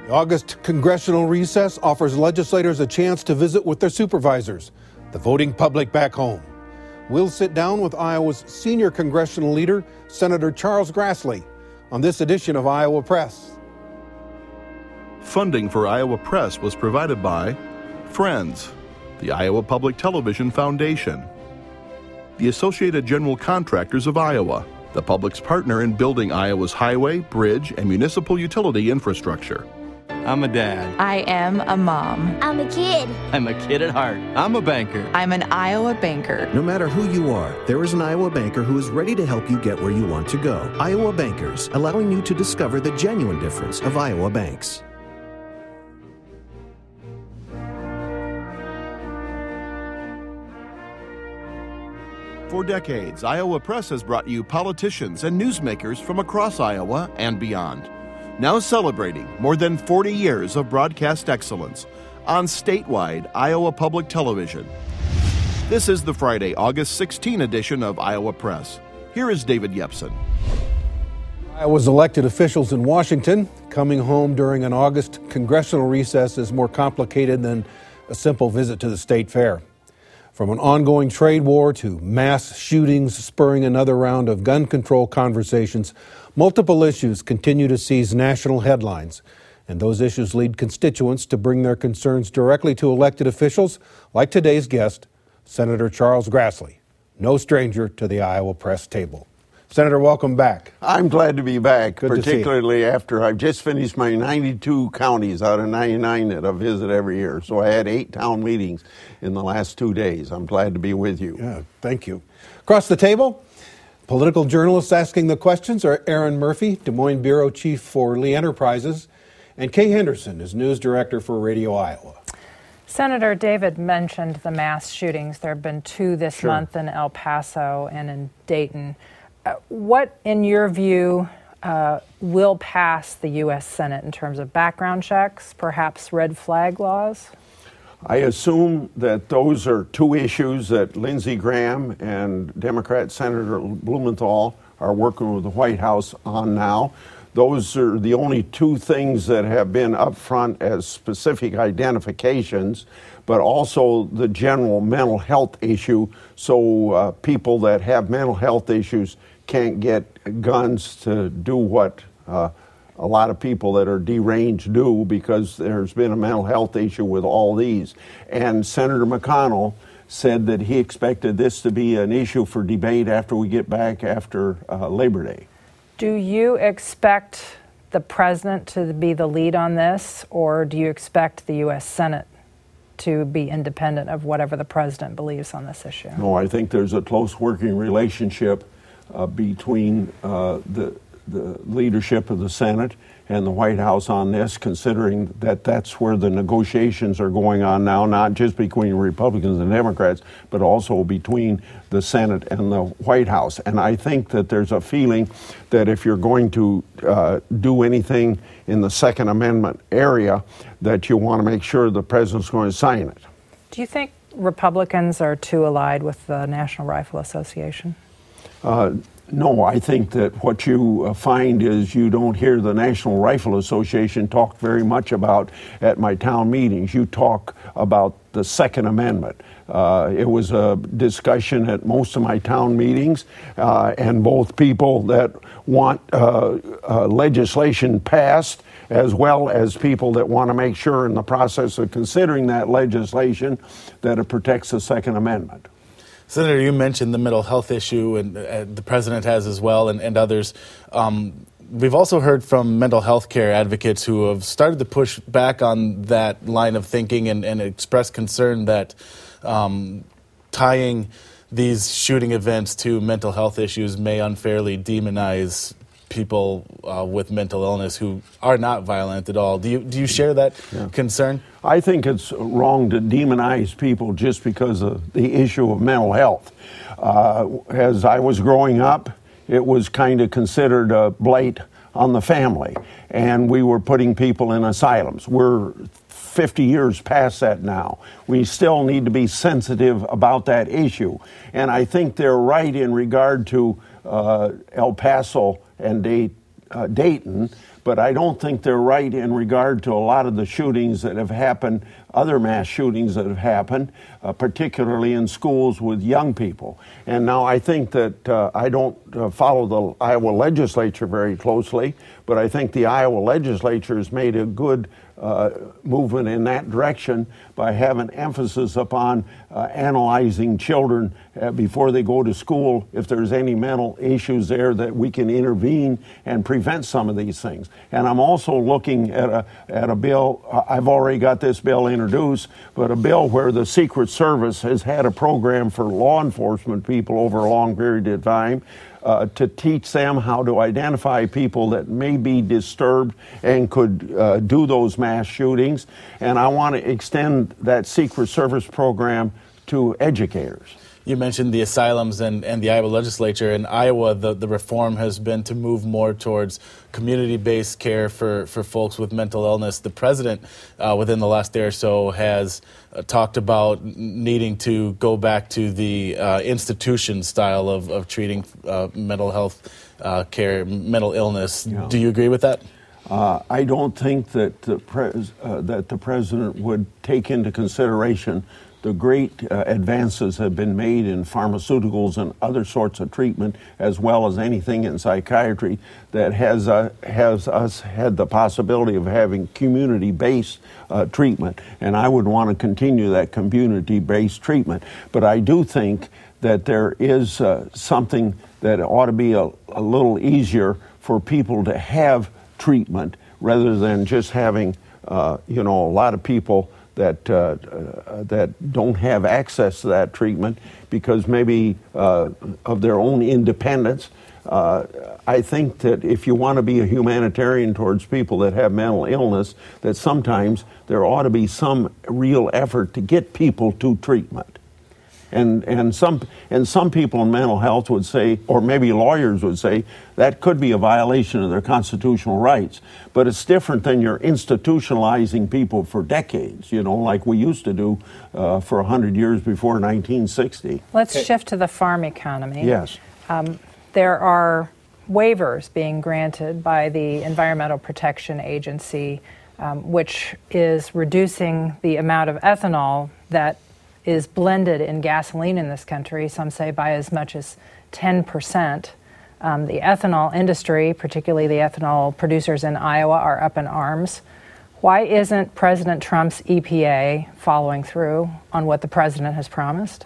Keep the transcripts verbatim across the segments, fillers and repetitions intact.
The August congressional recess offers legislators a chance to visit with their supervisors, the voting public back home. We'll sit down with Iowa's senior congressional leader, Senator Charles Grassley, on this edition of Iowa Press. Funding for Iowa Press was provided by Friends, the Iowa Public Television Foundation, the Associated General Contractors of Iowa, the public's partner in building Iowa's highway, bridge, and municipal utility infrastructure. I'm a dad. I am a mom. I'm a kid. I'm a kid at heart. I'm a banker. I'm an Iowa banker. No matter who you are, there is an Iowa banker who is ready to help you get where you want to go. Iowa Bankers, allowing you to discover the genuine difference of Iowa banks. For decades, Iowa Press has brought you politicians and newsmakers from across Iowa and beyond. Now celebrating more than forty years of broadcast excellence on statewide Iowa Public Television. This is the Friday, August sixteenth edition of Iowa Press. Here is David Yepsen. Iowa's elected officials in Washington coming home during an August congressional recess is more complicated than a simple visit to the state fair. From an ongoing trade war to mass shootings spurring another round of gun control conversations, multiple issues continue to seize national headlines, and those issues lead constituents to bring their concerns directly to elected officials like today's guest, Senator Charles Grassley, no stranger to the Iowa Press table. Senator, welcome back. I'm glad to be back, Good particularly after I've just finished my ninety-two counties out of ninety-nine that I visit every year. So I had eight town meetings in the last two days. I'm glad to be with you. Yeah, thank you. Across the table, political journalists asking the questions are Aaron Murphy, Des Moines Bureau Chief for Lee Enterprises, and Kay Henderson is News Director for Radio Iowa. Senator, David mentioned the mass shootings. There have been two this Sure. month in El Paso and in Dayton. Uh, what, in your view, uh, will pass the U S Senate in terms of background checks, perhaps red flag laws? I assume that those are two issues that Lindsey Graham and Democrat Senator Blumenthal are working with the White House on now. Those are the only two things that have been up front as specific identifications, but also the general mental health issue. So uh, people that have mental health issues can't get guns to do what uh, a lot of people that are deranged do, because there's been a mental health issue with all these. And Senator McConnell said that he expected this to be an issue for debate after we get back after uh, Labor Day. Do you expect the president to be the lead on this, or do you expect the U S Senate to be independent of whatever the president believes on this issue? No, I think there's a close working relationship uh, between uh, the, the leadership of the Senate and the White House on this, considering that that's where the negotiations are going on now, not just between Republicans and Democrats, but also between the Senate and the White House. And I think that there's a feeling that if you're going to uh, do anything in the Second Amendment area, that you want to make sure the president's going to sign it. Do you think Republicans are too allied with the National Rifle Association? Uh, no, I think that what you uh, find is you don't hear the National Rifle Association talk very much about at my town meetings. You talk about the Second Amendment. Uh, it was a discussion at most of my town meetings, uh, and both people that want uh, uh, legislation passed, as well as people that want to make sure in the process of considering that legislation that it protects the Second Amendment. Senator, you mentioned the mental health issue, and uh, the president has as well, and, and others. Um, we've also heard from mental health care advocates who have started to push back on that line of thinking and, and express concern that um, tying these shooting events to mental health issues may unfairly demonize people uh, with mental illness who are not violent at all. Do you do you share that yeah. concern? I think it's wrong to demonize people just because of the issue of mental health. Uh, as I was growing up, it was kind of considered a blight on the family, and we were putting people in asylums. We're fifty years past that now. We still need to be sensitive about that issue. And I think they're right in regard to uh, El Paso and Dayton. uh, Dayton, but I don't think they're right in regard to a lot of the shootings that have happened, other mass shootings that have happened, uh, particularly in schools with young people. And now I think that uh, I don't uh, follow the Iowa legislature very closely, but I think the Iowa legislature has made a good uh, movement in that direction by having emphasis upon uh, analyzing children uh, before they go to school. If there's any mental issues there, that we can intervene and prevent some of these things. And I'm also looking at a at a bill. I've already got this bill introduced, but a bill where the Secret Service has had a program for law enforcement people over a long period of time uh, to teach them how to identify people that may be disturbed and could uh, do those mass shootings. And I want to extend that Secret Service program to educators. You mentioned the asylums and, and the Iowa legislature. In Iowa, the, the reform has been to move more towards community-based care for, for folks with mental illness. The president, uh, within the last day or so, has uh, talked about needing to go back to the uh, institution style of, of treating uh, mental health uh, care, mental illness. Yeah. Do you agree with that? Uh, I don't think that the, pres- uh, that the president would take into consideration the great uh, advances have been made in pharmaceuticals and other sorts of treatment, as well as anything in psychiatry that has uh, has us had the possibility of having community-based uh, treatment. And I would want to continue that community-based treatment. But I do think that there is uh, something that ought to be a, a little easier for people to have treatment rather than just having, uh, you know, a lot of people that uh, uh, that don't have access to that treatment because maybe uh, of their own independence. Uh, I think that if you want to be a humanitarian towards people that have mental illness, that sometimes there ought to be some real effort to get people to treatment. And and some and some people in mental health would say, or maybe lawyers would say, that could be a violation of their constitutional rights. But it's different than you're institutionalizing people for decades, you know, like we used to do uh, for one hundred years before nineteen sixty. Let's okay. shift to the farm economy. Yes. Um, there are waivers being granted by the Environmental Protection Agency, um, which is reducing the amount of ethanol that is blended in gasoline in this country, some say by as much as ten percent. Um, the ethanol industry, particularly the ethanol producers in Iowa, are up in arms. Why isn't President Trump's E P A following through on what the president has promised?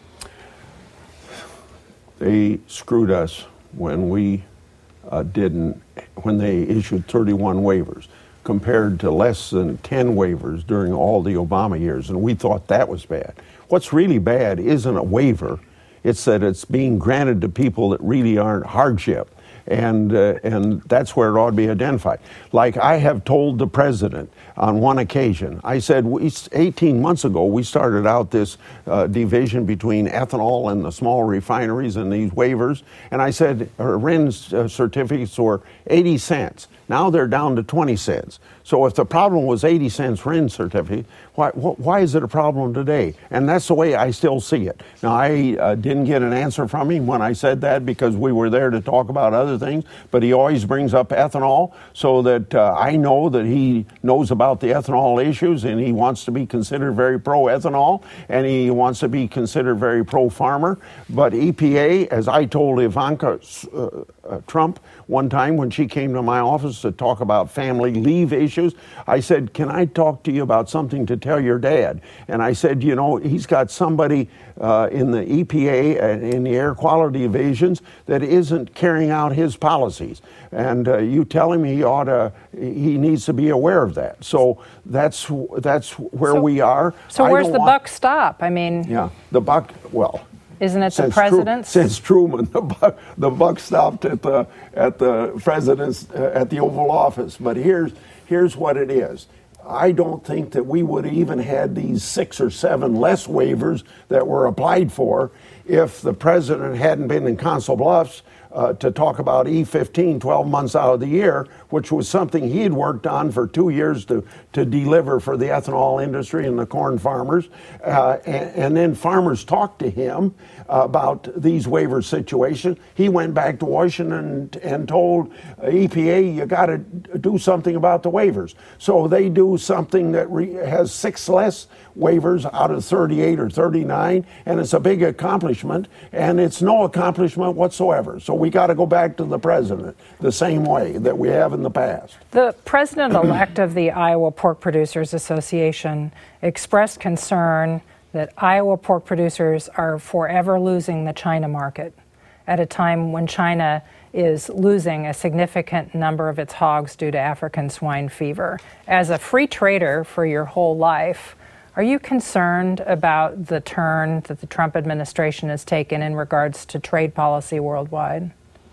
They screwed us when we uh, didn't, when they issued thirty-one waivers, compared to less than ten waivers during all the Obama years, and we thought that was bad. What's really bad isn't a waiver, it's that it's being granted to people that really aren't hardship, and uh, and that's where it ought to be identified. Like I have told the president on one occasion, I said, we, eighteen months ago, we started out this uh, division between ethanol and the small refineries and these waivers, and I said, uh, R I N uh, certificates were eighty cents. Now they're down to twenty cents. So if the problem was eighty cents R I N certificate, why, why is it a problem today? And that's the way I still see it. Now, I uh, didn't get an answer from him when I said that because we were there to talk about other things, but he always brings up ethanol so that uh, I know that he knows about the ethanol issues and he wants to be considered very pro-ethanol and he wants to be considered very pro-farmer. But E P A, as I told Ivanka uh, uh, Trump one time when she came to my office to talk about family leave issues, I said, can I talk to you about something to tell your dad? And I said, you know, he's got somebody uh, in the E P A and in the air quality divisions that isn't carrying out his policies. And uh, you tell him he ought to, he needs to be aware of that. So that's that's where so, we are. So I where's the want, buck stop? I mean, yeah, the buck, well, isn't it since the president's? Tru- since Truman, the buck, the buck stopped at the at the president's uh, at the Oval Office. But here's here's what it is. I don't think that we would have even had these six or seven less waivers that were applied for if the president hadn't been in Council Bluffs uh, to talk about E fifteen twelve months out of the year which was something he had worked on for two years to, to deliver for the ethanol industry and the corn farmers. Uh, and, and then farmers talked to him about these waiver situations. He went back to Washington and, and told E P A, you got to do something about the waivers. So they do something that re- has six less waivers out of thirty-eight or thirty-nine, and it's a big accomplishment, and it's no accomplishment whatsoever. So we got to go back to the president the same way that we have in the past. The president-elect of the Iowa Pork Producers Association expressed concern that Iowa pork producers are forever losing the China market at a time when China is losing a significant number of its hogs due to African swine fever. As a free trader for your whole life, are you concerned about the turn that the Trump administration has taken in regards to trade policy worldwide?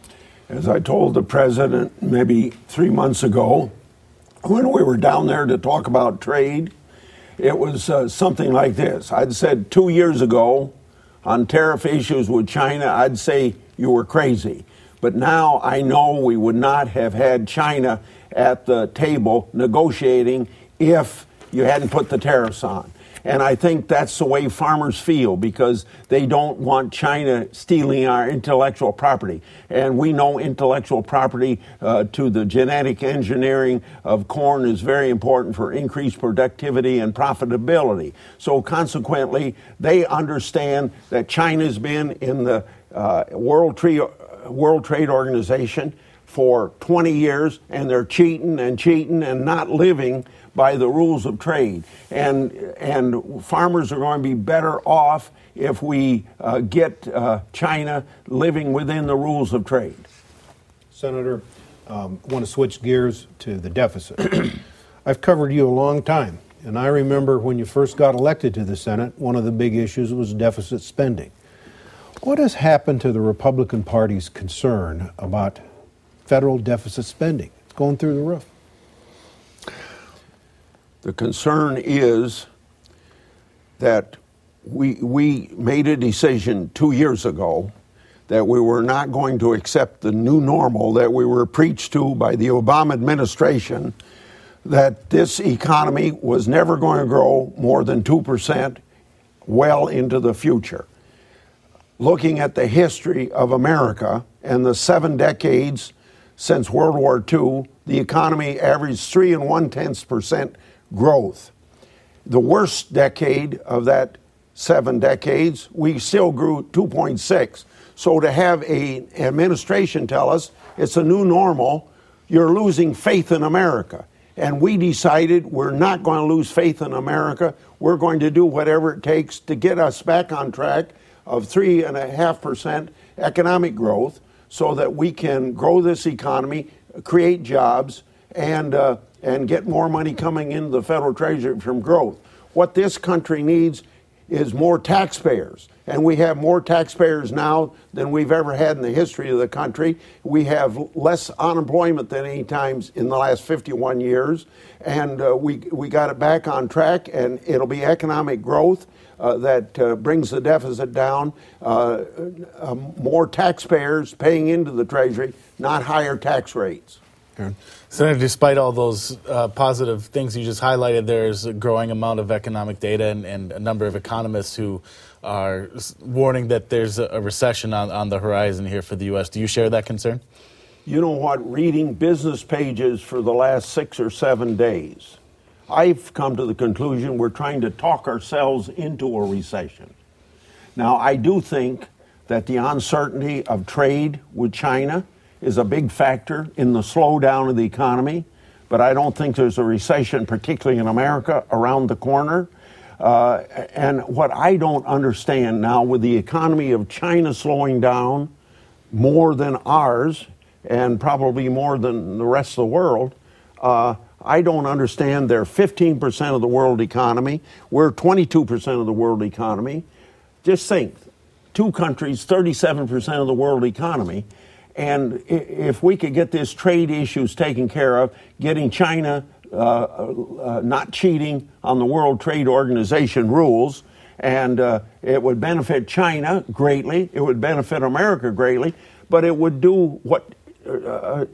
As I told the president maybe three months ago, when we were down there to talk about trade, it was uh, something like this. I'd said two years ago on tariff issues with China, I'd say you were crazy. But now I know we would not have had China at the table negotiating if you hadn't put the tariffs on. And I think that's the way farmers feel, because they don't want China stealing our intellectual property. And we know intellectual property uh, to the genetic engineering of corn is very important for increased productivity and profitability. So consequently, they understand that China's been in the uh, World Trade, World Trade Organization for twenty years, and they're cheating and cheating and not living by the rules of trade. And and farmers are going to be better off if we uh, get uh, China living within the rules of trade. Senator, um, I want to switch gears to the deficit. I've covered you a long time, and I remember when you first got elected to the Senate, one of the big issues was deficit spending. What has happened to the Republican Party's concern about federal deficit spending? It's going through the roof. The concern is that we we made a decision two years ago that we were not going to accept the new normal that we were preached to by the Obama administration, that this economy was never going to grow more than two percent well into the future. Looking at the history of America and the seven decades since World War Two, the economy averaged three and one-tenths percent growth. The worst decade of that seven decades, we still grew two point six. So to have an administration tell us it's a new normal, you're losing faith in America. And we decided we're not going to lose faith in America. We're going to do whatever it takes to get us back on track of three and a half percent economic growth so that we can grow this economy, create jobs, and uh, and get more money coming into the federal treasury from growth. What this country needs is more taxpayers. And we have more taxpayers now than we've ever had in the history of the country. We have less unemployment than any times in the last fifty-one years. And uh, we, we got it back on track, and it'll be economic growth uh, that uh, brings the deficit down, uh, uh, more taxpayers paying into the treasury, not higher tax rates. Aaron. Senator, despite all those uh, positive things you just highlighted, there's a growing amount of economic data and, and a number of economists who are warning that there's a recession on, on the horizon here for the U S. Do you share that concern? You know what? Reading business pages for the last six or seven days, I've come to the conclusion we're trying to talk ourselves into a recession. Now, I do think that the uncertainty of trade with China is a big factor in the slowdown of the economy, but I don't think there's a recession, particularly in America, around the corner. Uh, and what I don't understand now, with the economy of China slowing down more than ours, and probably more than the rest of the world, uh, I don't understand they're fifteen percent of the world economy. We're twenty-two percent of the world economy. Just think, two countries, thirty-seven percent of the world economy. And if we could get this trade issues taken care of, getting China uh, uh, not cheating on the World Trade Organization rules, and uh, it would benefit China greatly, it would benefit America greatly, but it would do what uh,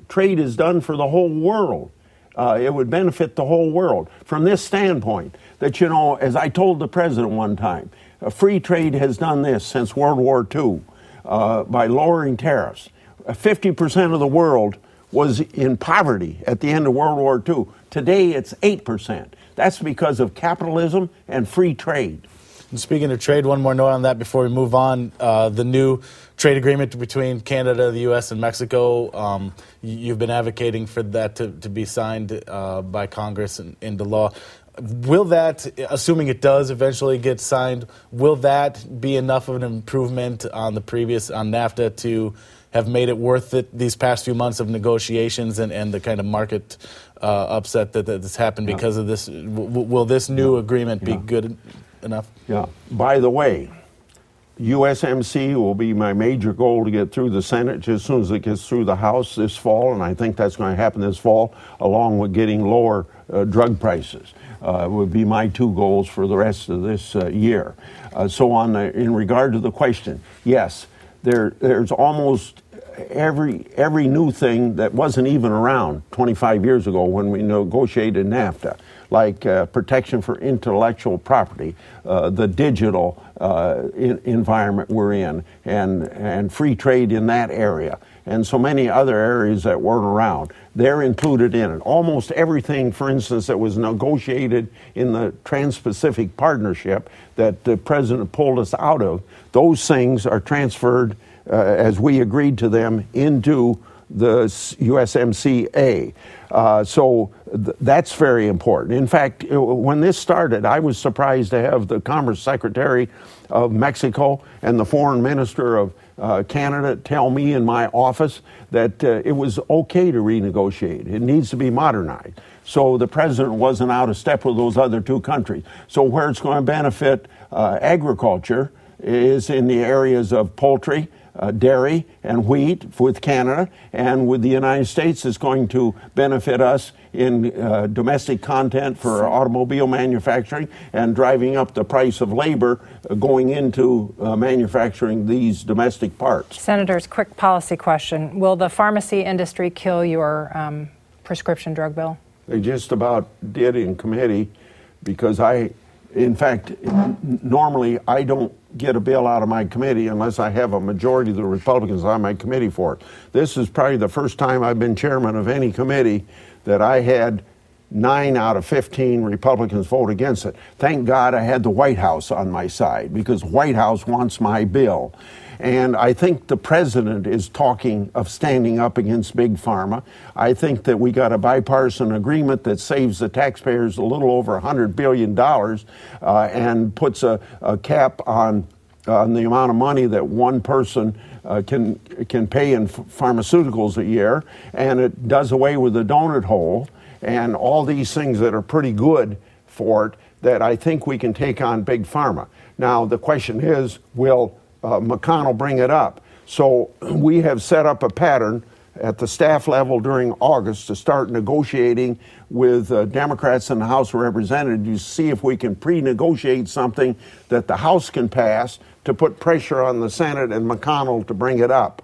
trade is done for the whole world. Uh, it would benefit the whole world. From this standpoint, that, you know, as I told the president one time, uh, free trade has done this since World War Two uh, by lowering tariffs. Uh, fifty percent of the world was in poverty at the end of World War Two. Today, it's eight percent. That's because of capitalism and free trade. And speaking of trade, one more note on that before we move on. Uh, the new trade agreement between Canada, the U S, and Mexico, um, you've been advocating for that to, to be signed uh, by Congress and into law. Will that, assuming it does eventually get signed, will that be enough of an improvement on the previous, on NAFTA, to have made it worth it these past few months of negotiations and, and the kind of market uh, upset that that's happened because yeah. of this? W- will this new yeah. agreement be yeah. good enough? Yeah. By the way, U S M C will be my major goal to get through the Senate just as soon as it gets through the House this fall, and I think that's going to happen this fall, along with getting lower uh, drug prices. Uh, would be my two goals for the rest of this uh, year. Uh, so on the, in regard to the question, yes, there there's almost every every new thing that wasn't even around twenty-five years ago when we negotiated NAFTA, like uh, protection for intellectual property, uh, the digital uh, in, environment we're in, and, and free trade in that area, and so many other areas that weren't around. They're included in it. Almost everything, for instance, that was negotiated in the Trans-Pacific Partnership that the President pulled us out of, those things are transferred, uh, as we agreed to them, into the U S M C A. Uh, so th- that's very important. In fact, it, when this started, I was surprised to have the Commerce Secretary of Mexico and the Foreign Minister of uh, Canada tell me in my office that uh, it was okay to renegotiate. It needs to be modernized. So the president wasn't out of step with those other two countries. So where it's going to benefit uh, agriculture is in the areas of poultry, Uh, dairy and wheat with Canada, and with the United States is going to benefit us in uh, domestic content for automobile manufacturing and driving up the price of labor uh, going into uh, manufacturing these domestic parts. Senators, quick policy question. Will the pharmacy industry kill your um, prescription drug bill? They just about did in committee because I, in fact, normally I don't get a bill out of my committee unless I have a majority of the Republicans on my committee for it. This is probably the first time I've been chairman of any committee that I had nine out of fifteen Republicans vote against it. Thank God I had the White House on my side, because White House wants my bill. And I think the president is talking of standing up against Big Pharma. I think that we got a bipartisan agreement that saves the taxpayers a little over one hundred billion dollars uh, and puts a, a cap on, uh, on the amount of money that one person uh, can, can pay in f- pharmaceuticals a year. And it does away with the donut hole and all these things that are pretty good for it, that I think we can take on Big Pharma. Now, the question is, will Uh, McConnell bring it up? So we have set up a pattern at the staff level during August to start negotiating with uh, Democrats in the House of Representatives to see if we can pre-negotiate something that the House can pass to put pressure on the Senate and McConnell to bring it up.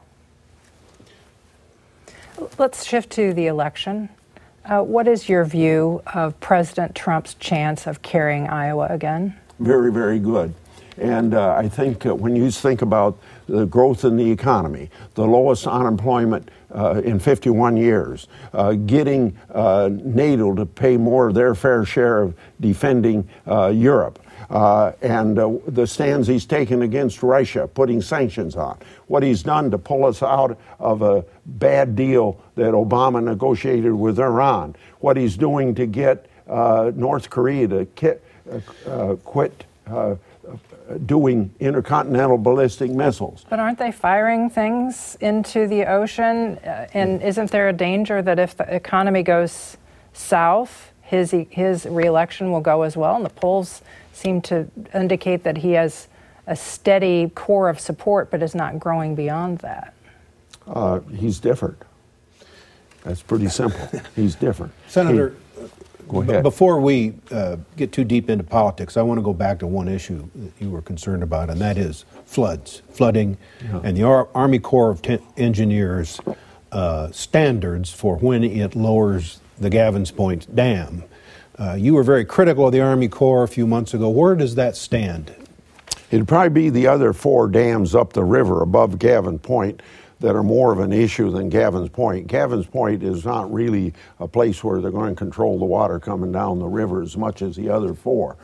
Let's shift to the election. Uh, what is your view of President Trump's chance of carrying Iowa again? Very, very good. And uh, I think uh, when you think about the growth in the economy, the lowest unemployment uh, in fifty-one years, uh, getting uh, NATO to pay more of their fair share of defending uh, Europe, uh, and uh, the stands he's taken against Russia, putting sanctions on, what he's done to pull us out of a bad deal that Obama negotiated with Iran, what he's doing to get uh, North Korea to ki- uh, uh, quit uh, doing intercontinental ballistic missiles. But aren't they firing things into the ocean? Uh, and isn't there a danger that if the economy goes south, his his reelection will go as well? And the polls seem to indicate that he has a steady core of support, but is not growing beyond that. Uh, he's different. That's pretty simple. He's different. Senator, he, Go ahead. B- before we uh, get too deep into politics, I want to go back to one issue that you were concerned about, and that is floods, flooding, yeah. and the Ar- Army Corps of Ten- Engineers uh, standards for when it lowers the Gavins Point Dam. Uh, you were very critical of the Army Corps a few months ago. Where does that stand? It'd probably be the other four dams up the river above Gavin Point that are more of an issue than Gavin's Point. Gavin's Point is not really a place where they're going to control the water coming down the river as much as the other four.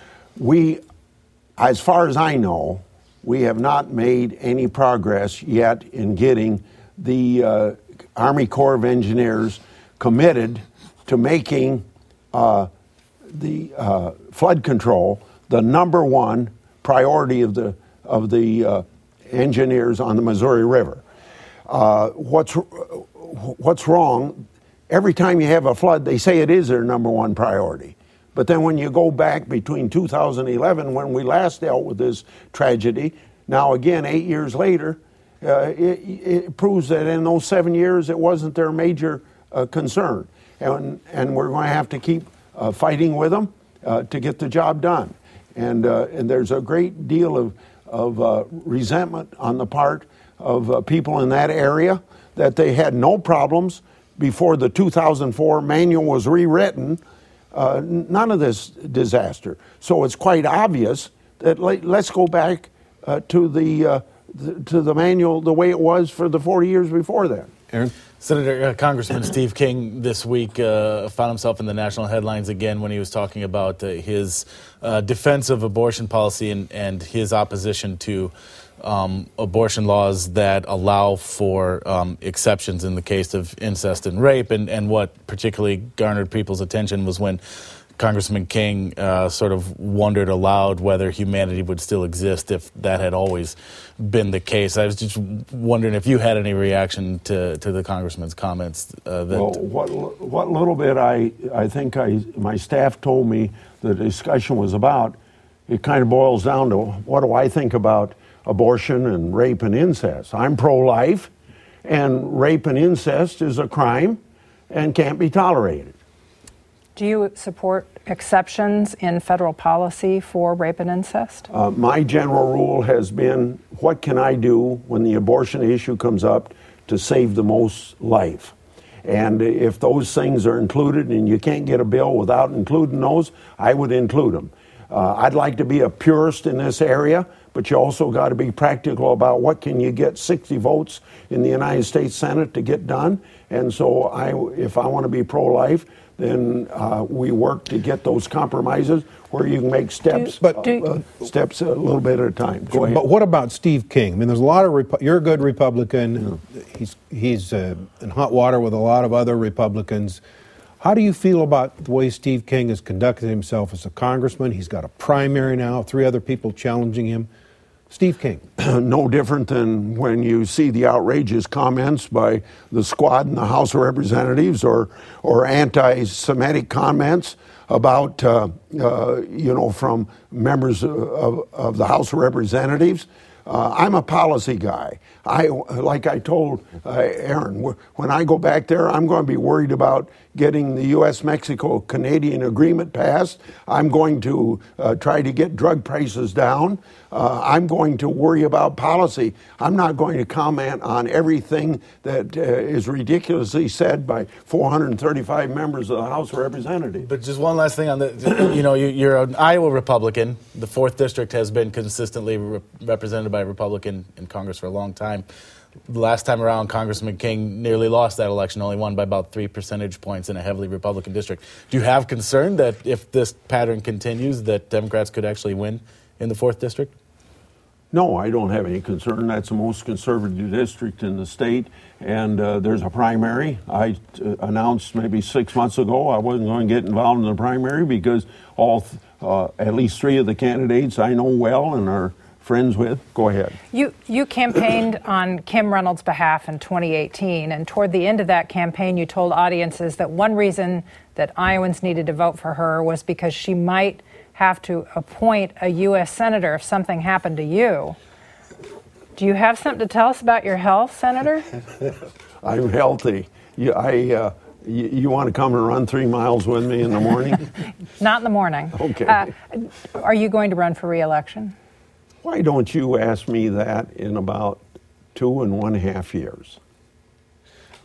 We, as far as I know, we have not made any progress yet in getting the uh, Army Corps of Engineers committed to making uh, the uh, flood control the number one priority of the of the uh, engineers on the Missouri River. Uh, what's what's wrong? Every time you have a flood, they say it is their number one priority. But then when you go back between two thousand eleven, when we last dealt with this tragedy, now again, eight years later, uh, it, it proves that in those seven years, it wasn't their major uh, concern. And, and we're going to have to keep uh, fighting with them uh, to get the job done. And, uh, and there's a great deal of, of uh, resentment on the part of uh, people in that area that they had no problems before the two thousand four manual was rewritten. Uh, none of this disaster. So it's quite obvious that let, let's go back uh, to the uh, the, to the manual the way it was for the forty years before that. Aaron? Senator uh, Congressman Steve King this week uh, found himself in the national headlines again when he was talking about uh, his uh, defense of abortion policy and, and his opposition to um, abortion laws that allow for um, exceptions in the case of incest and rape. And, and what particularly garnered people's attention was when Congressman King uh, sort of wondered aloud whether humanity would still exist if that had always been the case. I was just wondering if you had any reaction to, to the congressman's comments. Uh, that well, what what little bit I I think I my staff told me the discussion was about, it kind of boils down to what do I think about abortion and rape and incest. I'm pro-life, and rape and incest is a crime and can't be tolerated. Do you support exceptions in federal policy for rape and incest? Uh, my general rule has been, what can I do when the abortion issue comes up to save the most life? And if those things are included and you can't get a bill without including those, I would include them. Uh, I'd like to be a purist in this area, but you also got to be practical about what can you get sixty votes in the United States Senate to get done. And so I, if I want to be pro-life, then uh, we work to get those compromises where you can make steps, do, uh, do, uh, steps a little bit at a time. Go ahead. But what about Steve King? I mean, there's a lot of, Repu- you're a good Republican. Yeah. He's, he's uh, in hot water with a lot of other Republicans. How do you feel about the way Steve King has conducted himself as a congressman? He's got a primary now, three other people challenging him. Steve King. No different than when you see the outrageous comments by the squad in the House of Representatives, or or anti-Semitic comments about, uh, uh, you know, from members of, of the House of Representatives. Uh, I'm a policy guy. I, like I told uh, Aaron, when I go back there, I'm going to be worried about getting the U S Mexico Canadian agreement passed. I'm going to uh, try to get drug prices down. Uh, I'm going to worry about policy. I'm not going to comment on everything that uh, is ridiculously said by four hundred thirty-five members of the House of Representatives. But just one last thing on the, you know, you, you're an Iowa Republican. The fourth District has been consistently re- represented by a Republican in Congress for a long time. Last time around, Congressman King nearly lost that election, only won by about three percentage points in a heavily Republican district. Do you have concern that if this pattern continues, that Democrats could actually win in the fourth District? No, I don't have any concern. That's the most conservative district in the state, and uh, there's a primary. I uh, announced maybe six months ago I wasn't going to get involved in the primary because all, th- uh, at least three of the candidates I know well and are friends with. Go ahead. You you campaigned on Kim Reynolds' behalf in twenty eighteen, and toward the end of that campaign, you told audiences that one reason that Iowans needed to vote for her was because she might have to appoint a U S senator if something happened to you. Do you have something to tell us about your health, Senator? I'm healthy. You, I, uh, you, you want to come and run three miles with me in the morning? Not in the morning. Okay. Uh, are you going to run for re-election? Why don't you ask me that in about two and one half years?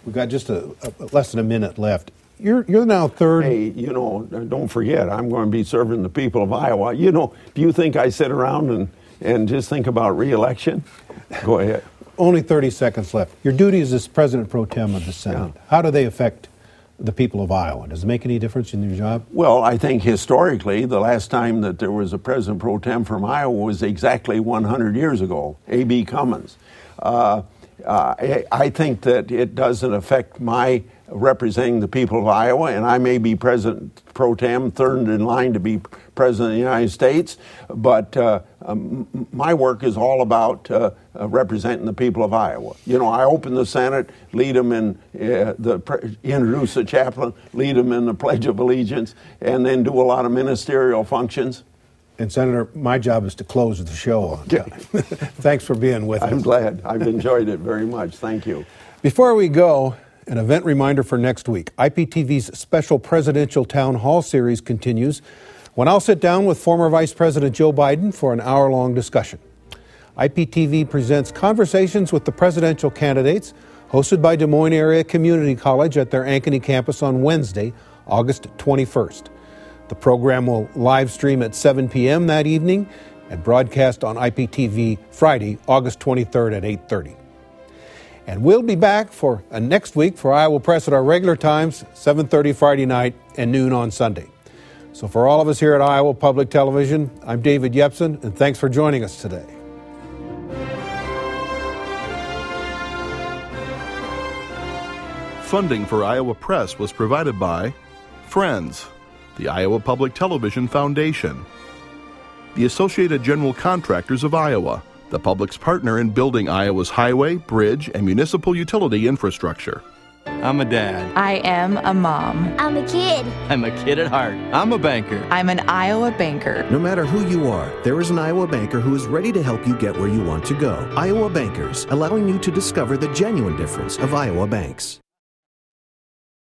We've got just a, a less than a minute left. You're you're now third. Hey, you know, don't forget, I'm going to be serving the people of Iowa. You know, do you think I sit around and, and just think about re-election? Go ahead. Only thirty seconds left. Your duties as President Pro Tem of the Senate, yeah. How do they affect the people of Iowa? Does it make any difference in your job? Well, I think historically, the last time that there was a President Pro Tem from Iowa was exactly one hundred years ago, A B Cummins. Uh, uh, I, I think that it doesn't affect my representing the people of Iowa, and I may be President Pro Tem, third in line to be President of the United States, but uh, um, my work is all about uh, uh, representing the people of Iowa. You know, I open the Senate, lead them in uh, the, pre- introduce the chaplain, lead them in the Pledge of Allegiance, and then do a lot of ministerial functions. And Senator, my job is to close the show on time. Yeah. Thanks for being with I'm us. I'm glad. I've enjoyed it very much. Thank you. Before we go, an event reminder for next week. I P T V's special presidential town hall series continues when I'll sit down with former Vice President Joe Biden for an hour-long discussion. I P T V presents Conversations with the Presidential Candidates, hosted by Des Moines Area Community College at their Ankeny campus on Wednesday, August twenty-first. The program will live stream at seven p.m. that evening and broadcast on I P T V Friday, August twenty-third at eight thirty. And we'll be back for uh, next week for Iowa Press at our regular times, seven thirty Friday night and noon on Sunday. So for all of us here at Iowa Public Television, I'm David Yepsen, and thanks for joining us today. Funding for Iowa Press was provided by Friends, the Iowa Public Television Foundation, the Associated General Contractors of Iowa, the public's partner in building Iowa's highway, bridge, and municipal utility infrastructure. I'm a dad. I am a mom. I'm a kid. I'm a kid at heart. I'm a banker. I'm an Iowa banker. No matter who you are, there is an Iowa banker who is ready to help you get where you want to go. Iowa Bankers, allowing you to discover the genuine difference of Iowa banks.